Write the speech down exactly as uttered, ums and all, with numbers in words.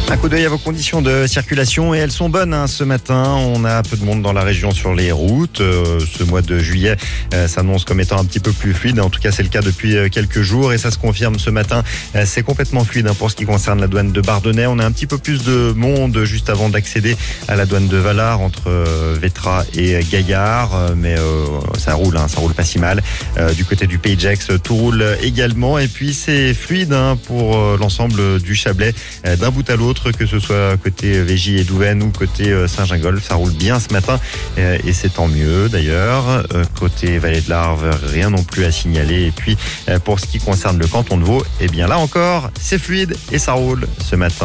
Un coup d'œil à vos conditions de circulation et elles sont bonnes hein, ce matin. On a un peu de monde dans la région sur les routes. Euh, ce mois de juillet euh, s'annonce comme étant un petit peu plus fluide. En tout cas, c'est le cas depuis euh, quelques jours et ça se confirme ce matin. Euh, c'est complètement fluide hein, pour ce qui concerne la douane de Bardonnay. On a un petit peu plus de monde juste avant d'accéder à la douane de Valard entre euh, Vétra et Gaillard. Euh, mais euh, ça roule, hein, ça roule pas si mal. Euh, du côté du Pays de Gex, tout roule également. Et puis, c'est fluide hein, pour euh, l'ensemble du Chablais euh, d'un bout à l'autre, que ce soit côté Végy et Douvaine ou côté Saint-Gingolph. Ça roule bien ce matin et c'est tant mieux d'ailleurs. Côté Vallée de l'Arve, rien non plus à signaler. Et puis pour ce qui concerne le canton de Vaud, eh bien là encore, c'est fluide et ça roule ce matin.